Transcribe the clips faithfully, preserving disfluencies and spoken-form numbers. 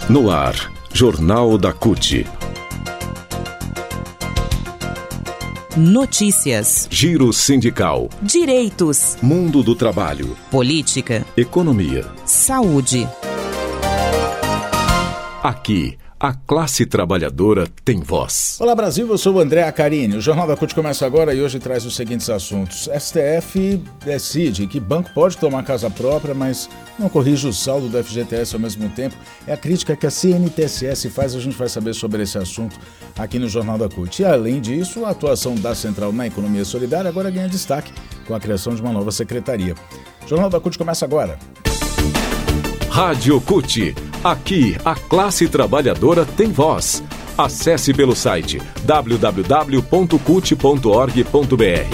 No ar, Jornal da C U T. Notícias. Giro sindical. Direitos. Mundo do trabalho. Política. Economia. Saúde. Aqui, a classe trabalhadora tem voz. Olá Brasil, eu sou o André Acarini. O Jornal da C U T começa agora e hoje traz os seguintes assuntos. S T F decide que banco pode tomar casa própria, mas não corrige o saldo do F G T S ao mesmo tempo. É a crítica que a C N T S S faz, a gente vai saber sobre esse assunto aqui no Jornal da C U T. E além disso, a atuação da Central na economia solidária agora ganha destaque com a criação de uma nova secretaria. O Jornal da C U T começa agora. Rádio C U T. Aqui, a classe trabalhadora tem voz. Acesse pelo site w w w ponto cult ponto org ponto b r.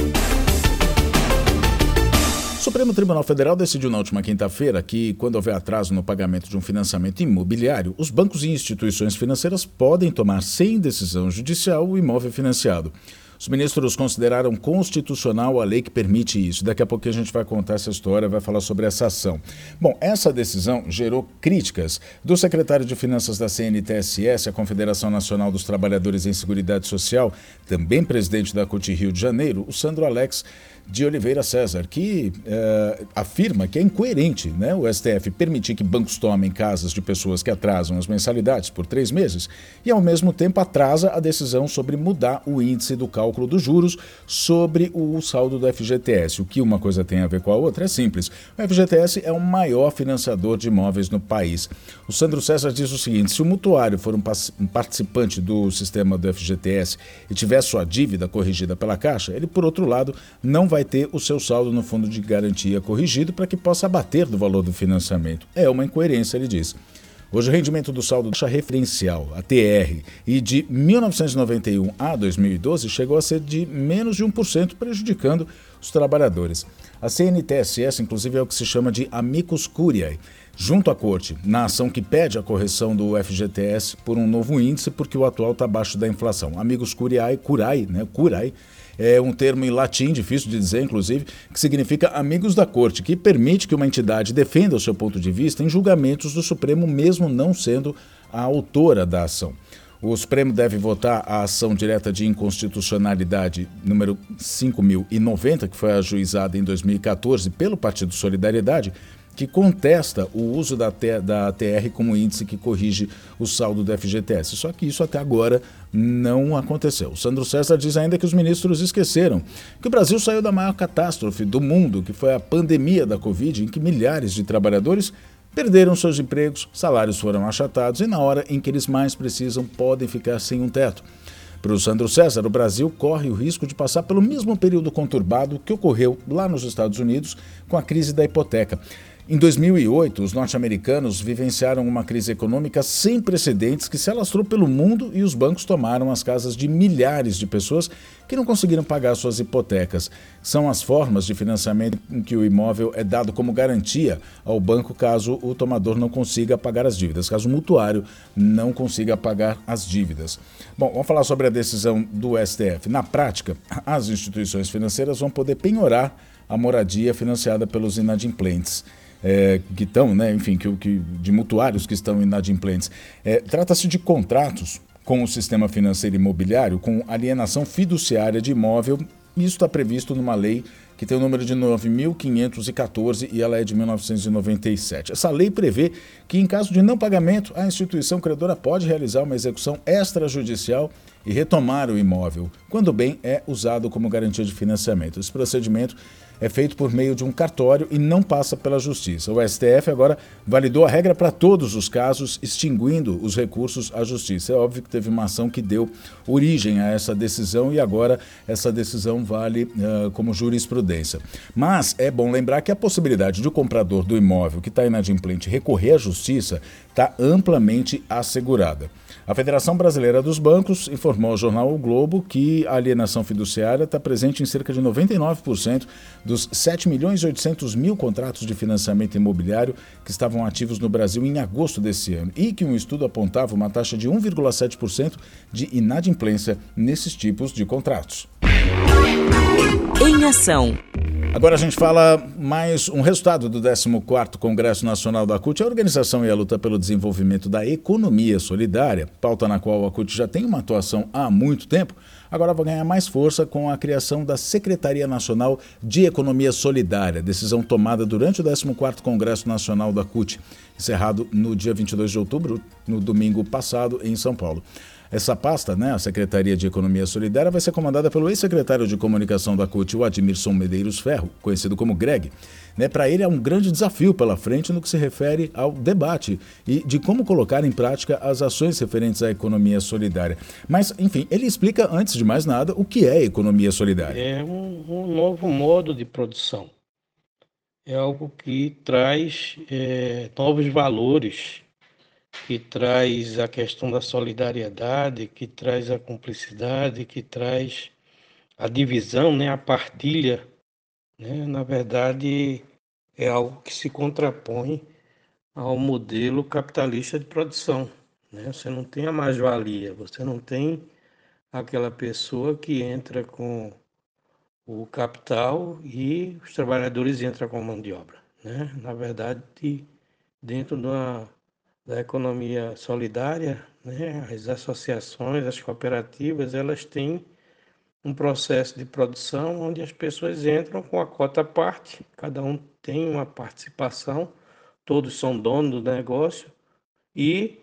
O Supremo Tribunal Federal decidiu na última quinta-feira que, quando houver atraso no pagamento de um financiamento imobiliário, os bancos e instituições financeiras podem tomar, sem decisão judicial, o imóvel financiado. Os ministros consideraram constitucional a lei que permite isso. Daqui a pouco a gente vai contar essa história, vai falar sobre essa ação. Bom, essa decisão gerou críticas do secretário de Finanças da C N T S S, a Confederação Nacional dos Trabalhadores em Seguridade Social, também presidente da C U T Rio de Janeiro, o Sandro Alex de Oliveira César, que eh, afirma que é incoerente, né, o S T F permitir que bancos tomem casas de pessoas que atrasam as mensalidades por três meses e, ao mesmo tempo, atrasa a decisão sobre mudar o índice do cálculo dos juros sobre o saldo do F G T S. O que uma coisa tem a ver com a outra é simples. O F G T S é o maior financiador de imóveis no país. O Sandro César diz o seguinte: se o mutuário for um, um participante do sistema do F G T S e tiver sua dívida corrigida pela Caixa, ele, por outro lado, não vai ter o seu saldo no fundo de garantia corrigido para que possa abater do valor do financiamento. É uma incoerência, ele diz. Hoje, o rendimento do saldo da taxa referencial, a T R, e de mil novecentos e noventa e um a dois mil e doze chegou a ser de menos de um por cento, prejudicando os trabalhadores. A C N T S S, inclusive, é o que se chama de amicus curiae, junto à Corte, na ação que pede a correção do F G T S por um novo índice, porque o atual está abaixo da inflação. Amicus curiae, curiae, né, curiae, é um termo em latim, difícil de dizer, inclusive, que significa amigos da corte, que permite que uma entidade defenda o seu ponto de vista em julgamentos do Supremo, mesmo não sendo a autora da ação. O Supremo deve votar a ação direta de inconstitucionalidade número cinco mil e noventa, que foi ajuizada em dois mil e catorze pelo Partido Solidariedade, que contesta o uso da, T, da T R como índice que corrige o saldo do F G T S. Só que isso até agora não aconteceu. O Sandro César diz ainda que os ministros esqueceram que o Brasil saiu da maior catástrofe do mundo, que foi a pandemia da Covid, em que milhares de trabalhadores perderam seus empregos, salários foram achatados e na hora em que eles mais precisam podem ficar sem um teto. Para o Sandro César, o Brasil corre o risco de passar pelo mesmo período conturbado que ocorreu lá nos Estados Unidos com a crise da hipoteca. Em dois mil e oito, os norte-americanos vivenciaram uma crise econômica sem precedentes que se alastrou pelo mundo e os bancos tomaram as casas de milhares de pessoas que não conseguiram pagar suas hipotecas. São as formas de financiamento em que o imóvel é dado como garantia ao banco caso o tomador não consiga pagar as dívidas, caso o mutuário não consiga pagar as dívidas. Bom, vamos falar sobre a decisão do S T F. Na prática, as instituições financeiras vão poder penhorar a moradia financiada pelos inadimplentes. É, que estão, né, enfim, que, que, de mutuários que estão inadimplentes. É, trata-se de contratos com o sistema financeiro imobiliário com alienação fiduciária de imóvel, e isso está previsto numa lei que tem o número de nove mil quinhentos e catorze e ela é de mil novecentos e noventa e sete. Essa lei prevê que, em caso de não pagamento, a instituição credora pode realizar uma execução extrajudicial e retomar o imóvel, quando o bem é usado como garantia de financiamento. Esse procedimento é feito por meio de um cartório e não passa pela Justiça. O S T F agora validou a regra para todos os casos, extinguindo os recursos à Justiça. É óbvio que teve uma ação que deu origem a essa decisão e agora essa decisão vale uh, como jurisprudência. Mas é bom lembrar que a possibilidade de o comprador do imóvel que está inadimplente recorrer à Justiça está amplamente assegurada. A Federação Brasileira dos Bancos informou ao jornal O Globo que a alienação fiduciária está presente em cerca de noventa e nove por cento dos sete milhões e oitocentos mil contratos de financiamento imobiliário que estavam ativos no Brasil em agosto desse ano e que um estudo apontava uma taxa de um vírgula sete por cento de inadimplência nesses tipos de contratos. Em ação. Agora a gente fala mais um resultado do décimo quarto Congresso Nacional da C U T, a Organização e a Luta pelo Desenvolvimento da Economia Solidária, pauta na qual a C U T já tem uma atuação há muito tempo, agora vai ganhar mais força com a criação da Secretaria Nacional de Economia Solidária, decisão tomada durante o décimo quarto Congresso Nacional da C U T, encerrado no dia vinte e dois de outubro, no domingo passado, em São Paulo. Essa pasta, né, a Secretaria de Economia Solidária, vai ser comandada pelo ex-secretário de Comunicação da C U T, o Admilson Medeiros Ferro, conhecido como Greg. Né, para ele é um grande desafio pela frente no que se refere ao debate e de como colocar em prática as ações referentes à economia solidária. Mas, enfim, ele explica, antes de mais nada, o que é economia solidária. É um, um novo modo de produção. É algo que traz é, novos valores, que traz a questão da solidariedade, que traz a cumplicidade, que traz a divisão, né, a partilha, né? Na verdade, é algo que se contrapõe ao modelo capitalista de produção, né? Você não tem a mais-valia, você não tem aquela pessoa que entra com o capital e os trabalhadores entram com a mão de obra, né? Na verdade, dentro da da economia solidária, né, as associações, as cooperativas, elas têm um processo de produção onde as pessoas entram com a cota à parte, cada um tem uma participação, todos são donos do negócio e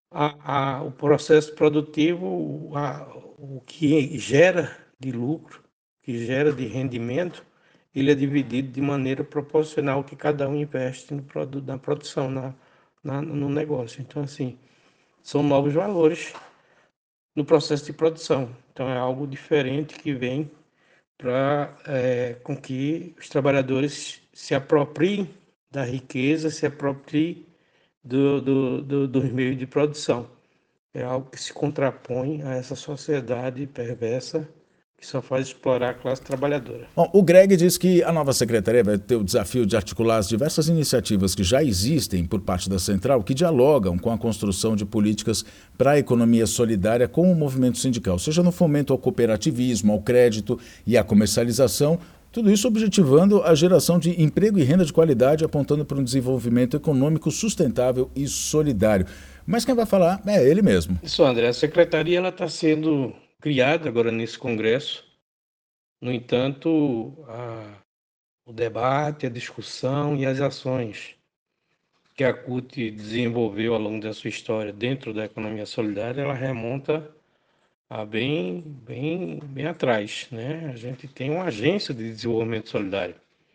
a, a, o processo produtivo, a, o que gera de lucro, que gera de rendimento, ele é dividido de maneira proporcional ao que cada um investe no produto, na produção, na Na, no negócio. Então, assim, são novos valores no processo de produção. Então, é algo diferente que vem para é, com que os trabalhadores se apropriem da riqueza, se apropriem do, do, do, dos meios de produção. É algo que se contrapõe a essa sociedade perversa que só faz explorar a classe trabalhadora. Bom, o Greg diz que a nova secretaria vai ter o desafio de articular as diversas iniciativas que já existem por parte da Central, que dialogam com a construção de políticas para a economia solidária com o movimento sindical, seja no fomento ao cooperativismo, ao crédito e à comercialização, tudo isso objetivando a geração de emprego e renda de qualidade, apontando para um desenvolvimento econômico sustentável e solidário. Mas quem vai falar é ele mesmo. Isso, André, a secretaria está sendo criada agora nesse congresso. No entanto, a, o debate, a discussão e as ações que a C U T desenvolveu ao longo da sua história dentro da economia solidária, ela remonta a bem, bem, bem atrás, né? A gente tem uma agência de desenvolvimento solidário.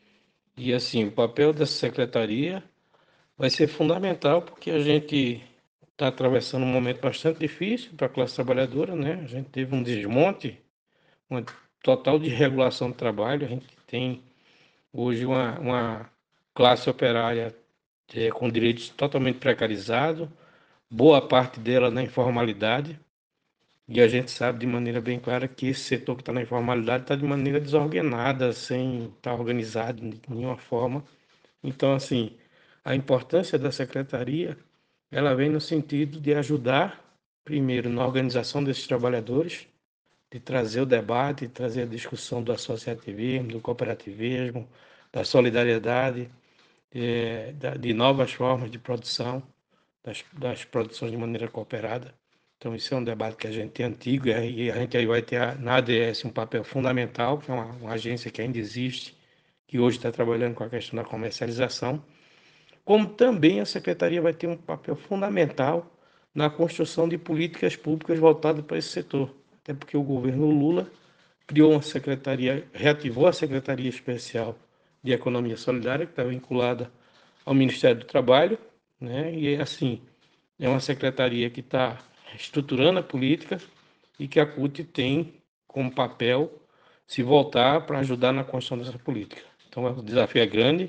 E assim, o papel dessa secretaria vai ser fundamental porque a gente está atravessando um momento bastante difícil para a classe trabalhadora, né? A gente teve um desmonte, uma total desregulação do trabalho. A gente tem hoje uma, uma classe operária é, com direitos totalmente precarizados, boa parte dela na informalidade, e a gente sabe de maneira bem clara que esse setor que está na informalidade está de maneira desordenada, sem estar organizado de nenhuma forma. Então, assim, a importância da secretaria, ela vem no sentido de ajudar, primeiro, na organização desses trabalhadores, de trazer o debate, de trazer a discussão do associativismo, do cooperativismo, da solidariedade, é, de novas formas de produção, das, das produções de maneira cooperada. Então, isso é um debate que a gente tem antigo e a gente aí vai ter na A D S um papel fundamental, que é uma, uma agência que ainda existe, que hoje está trabalhando com a questão da comercialização, como também a secretaria vai ter um papel fundamental na construção de políticas públicas voltadas para esse setor. Até porque o governo Lula criou uma secretaria, reativou a Secretaria Especial de Economia Solidária, que está vinculada ao Ministério do Trabalho, né? E assim, é uma secretaria que está estruturando a política e que a C U T tem como papel se voltar para ajudar na construção dessa política. Então, o desafio é grande.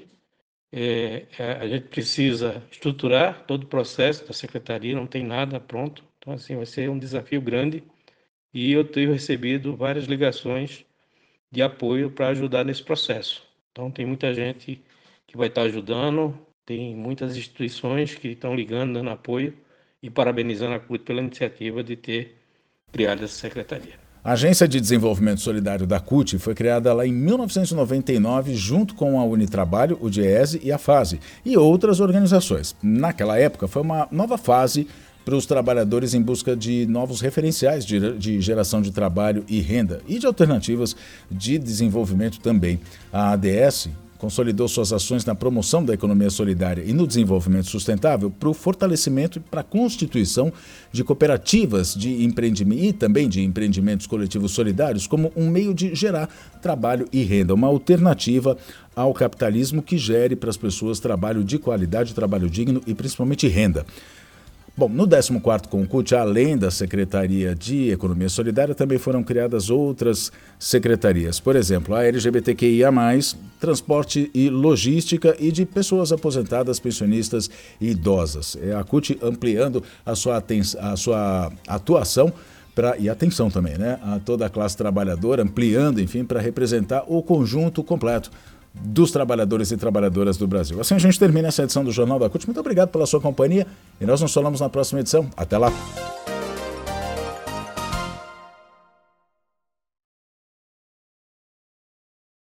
É, é, a gente precisa estruturar todo o processo da secretaria, não tem nada pronto. Então, assim, vai ser um desafio grande e eu tenho recebido várias ligações de apoio para ajudar nesse processo. Então, tem muita gente que vai estar ajudando, tem muitas instituições que estão ligando, dando apoio e parabenizando a C U T pela iniciativa de ter criado essa secretaria. A Agência de Desenvolvimento Solidário da C U T foi criada lá em mil novecentos e noventa e nove, junto com a Unitrabalho, o DIEESE e a FASE, e outras organizações. Naquela época, foi uma nova fase para os trabalhadores em busca de novos referenciais de, de geração de trabalho e renda, e de alternativas de desenvolvimento também. A A D S consolidou suas ações na promoção da economia solidária e no desenvolvimento sustentável para o fortalecimento e para a constituição de cooperativas de empreendimento e também de empreendimentos coletivos solidários como um meio de gerar trabalho e renda, uma alternativa ao capitalismo que gere para as pessoas trabalho de qualidade, trabalho digno e principalmente renda. Bom, no décimo quarto Concult, além da Secretaria de Economia Solidária, também foram criadas outras secretarias. Por exemplo, a L G B T Q I A mais, Transporte e Logística e de Pessoas Aposentadas, Pensionistas e Idosas. É a C U T ampliando a sua, a sua atuação pra, e atenção também, né? A toda a classe trabalhadora, ampliando, enfim, para representar o conjunto completo dos trabalhadores e trabalhadoras do Brasil. Assim a gente termina essa edição do Jornal da C U T. Muito obrigado pela sua companhia e nós nos falamos na próxima edição. Até lá!